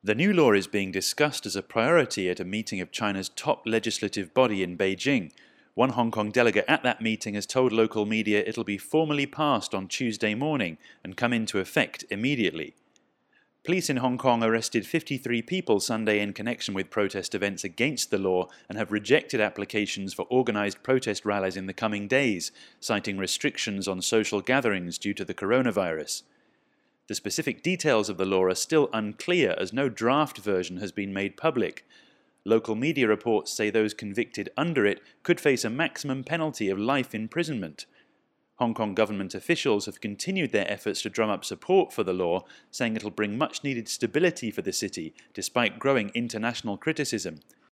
The new law is being discussed as a priority at a meeting of China's top legislative body in Beijing. One Hong Kong delegate at that meeting has told local media it'll be formally passed on Tuesday morning and come into effect immediately. Police in Hong Kong arrested 53 people Sunday in connection with protest events against the law and have rejected applications for organised protest rallies in the coming days, citing restrictions on social gatherings due to the coronavirus. The specific details of the law are still unclear as no draft version has been made public. Local media reports say those convicted under it could face a maximum penalty of life imprisonment. Hong Kong government officials have continued their efforts to drum up support for the law, saying it'll bring much-needed stability for the city, despite growing international criticism.